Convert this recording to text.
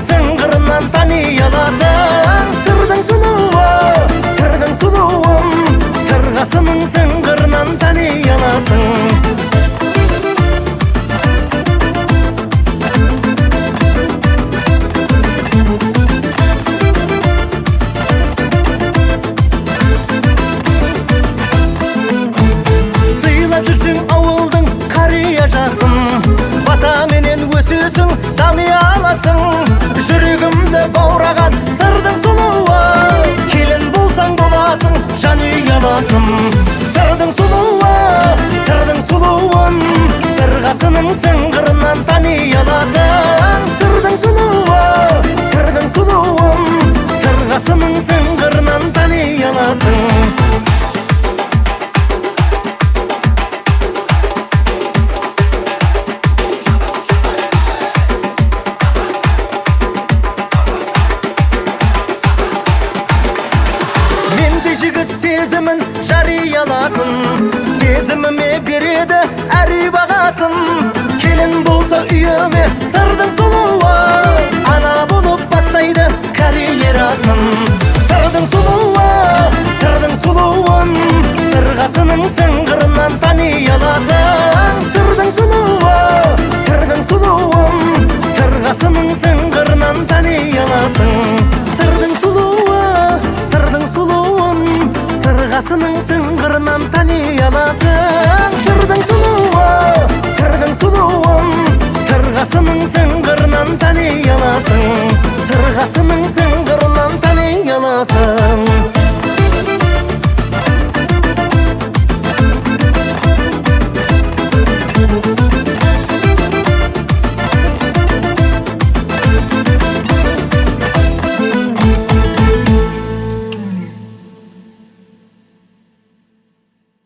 сыңғырынан тани аласың. Сырдың сұлуын, сырғасының сыңғырынан тани аласың. Жүрсің ауылдың қария жасын, бата менен өсесің, дами аласың. Жүрегімді баураған сырдың сұлуы, келін болсаң боласың, жан үй аласың. Сырдың сұлуын, сырғасының сыңғырынан тани аласың. Сырдың сұлуын, сырғасының сыңғырынан тани аласың. Жігіт сезімін жарияласын, сезіміме береді әрі бағасын. Келін болса үйіме сырдың сұлуы, ана болып бастайды карьерасын. Сырдың сұлуы,